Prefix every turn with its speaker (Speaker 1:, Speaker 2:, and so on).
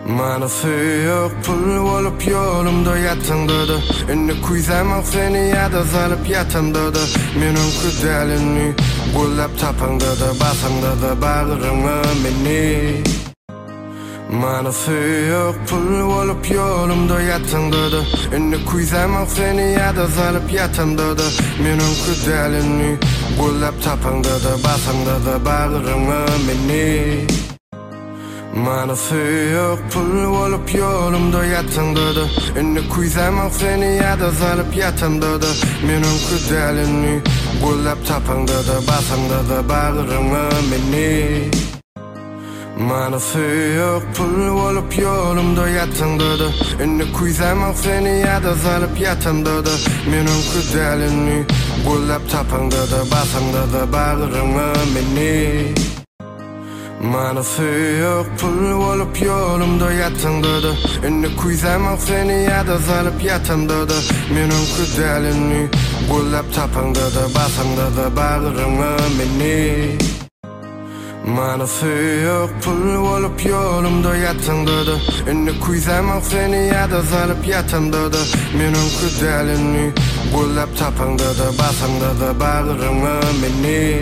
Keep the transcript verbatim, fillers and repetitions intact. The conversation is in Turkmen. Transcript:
Speaker 1: Manası yok pul olup yolumda yatanda da Ünlü kuyzamak seni yada zalıp yatanda da Menin kudelini Gullap tapanda da basanda da bağırma beni Manası yok pul olup yolumda yatanda da Ünlü kuyzamak seni yada zalıp yatanda da Menin kudelini Gullap tapanda da basanda da bağırma beni Manası yok pul olup yolumda yatanda da Ünlü kuyzamak seni yada zalıp yatanda da Menin kudelini Gullap tapanda da basanda da bağırma beni Manası yok pul olup yolumda yatanda da Ünlü kuyzamak seni yada zalıp yatanda da Menin kudelini Gullap tapanda da basanda da bağırma beni Manası yok pul olup yolumda yatanda da Ünlü kuyzamak seni yada zalıp yatanda da Menin kudelini Gullap tapanda da basanda da bağırma beni Manası yok pul olup yolumda yatanda da Ünlü kuyzamak seni yada zalıp yatanda da Menin kudelini Gullap tapanda da basanda da bağırma beni